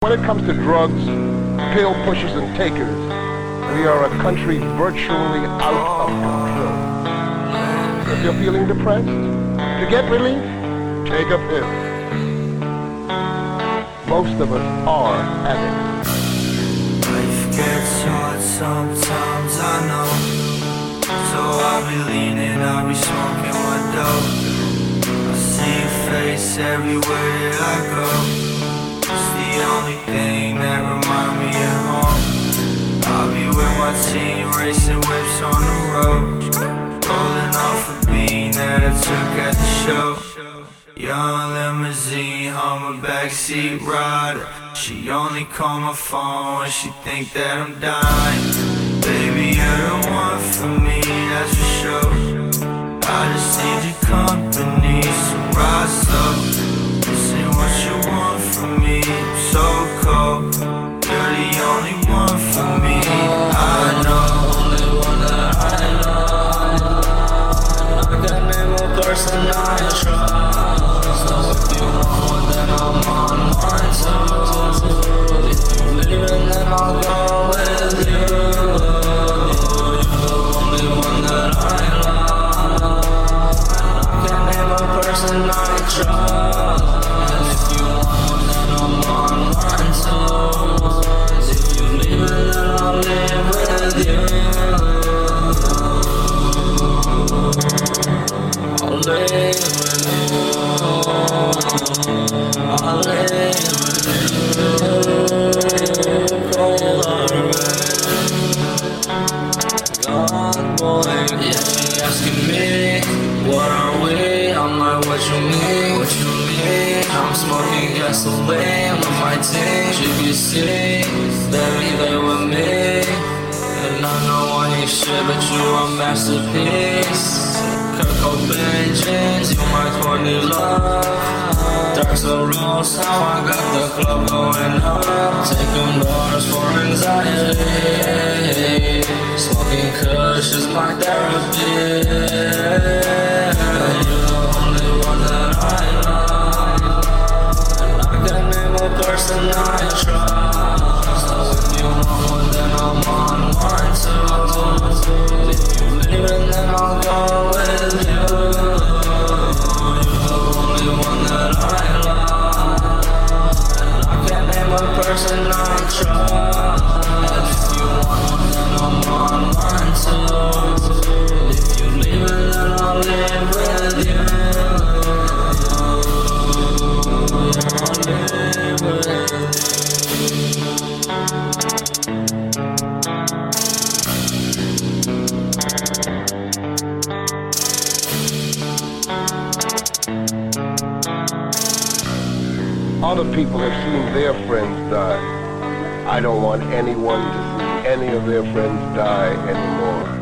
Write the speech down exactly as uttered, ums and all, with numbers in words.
When it comes to drugs, pill pushers and takers, we are a country virtually out of control. If you're feeling depressed, to get relief, take a pill. Most of us are addicts. Life gets hard sometimes, I know. So I'll be leaning, I'll be smoking my dope. I see your face everywhere that I go. It's the only thing that remind me of home. I'll be with my team, racing whips on the road, rolling off a bean that I took at the show. Young limousine, I'm a backseat rider. She only call my phone when she think that I'm dying. Baby, you're the one for me, that's for sure. I just need your company, so rise up. This ain't what you want from me, I'm so cold. You're the only one for me, I know. Only one that I love. I got name of person I trust. So if you want, then I'm on mine too. If you leaving, then I'll go with you. You're the only one that I love. I can't name a person I trust. And if you want, then I'm on mine too. If you leaving, then I'll live with you. I'll live with you. I'll live with you. Cold heart God boy. Yeah, she asking me, what are we? I'm like, what you mean? What you mean? I'm smoking gasoline with my team. She can see, baby, they with me. And I know I ain't shit, but you a masterpiece. Kurt Cobain jeans, you my corny love. Dark so rose, how I got the club going up. Taking doors for anxiety. Smoking kush is my therapy. You're the only one that I love. And I can name a person I trust. So if you want, then I'm on mine too. If you leaving, then I'll go with you. You're the only one that I love. And I can't name a person I trust. And if you want, then I'm on mine too. If you leaving, then I'll live with you. I'll live with you. Other people have seen their friends die. I don't want anyone to see any of their friends die anymore.